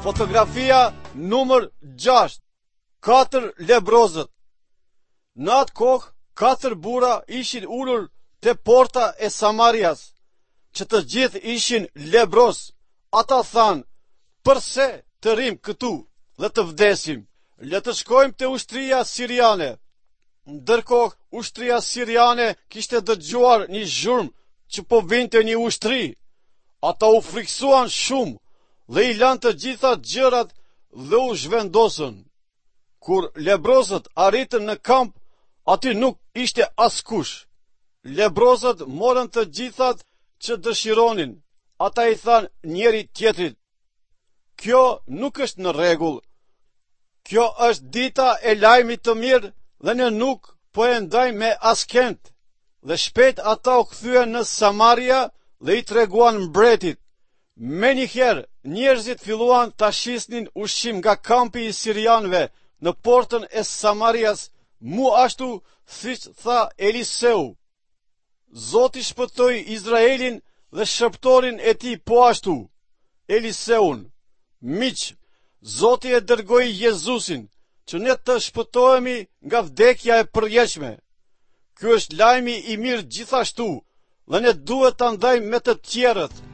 Fotografia numër 6. 4 lebrozët. Në atë kohë, 4 burra ishin ulur te porta e Samarias, që të gjithë ishin lebroz. Ata thanë, përse të rrim këtu dhe të vdesim? Le të shkojmë te ushtria siriane. Ndërkohë, ushtria siriane kishte dëgjuar një zhurmë që po vinte një ushtri. Ata u friksuan shumë dhe i lanë të gjitha gjërat dhe u zhvendosën. Kur lebrozët arritën në kamp, aty nuk ishte askush. Lebrozët morën të gjithat që dëshironin. Ata i thanë njeri tjetrit, kjo nuk është në rregull. Kjo është dita e lajmit të mirë dhe ne nuk po e ndajmë me askend. Dhe shpejt ata u kthyen në Samaria dhe i treguan mbretit. Menjëherë njerëzit filluan ta shisnin ushqim nga kampi i sirianëve në portën e Samarias, mu ashtu siç tha Eliseu. Zoti shpëtoi Izraelin dhe shërptorin e tij po ashtu, Eliseun. Miq, Zoti e dërgoi Jezusin që ne të shpëtohemi nga vdekja e përjetshme. Ky është lajmi i mirë gjithashtu, dhe ne duhet ta ndajmë me të tjerët.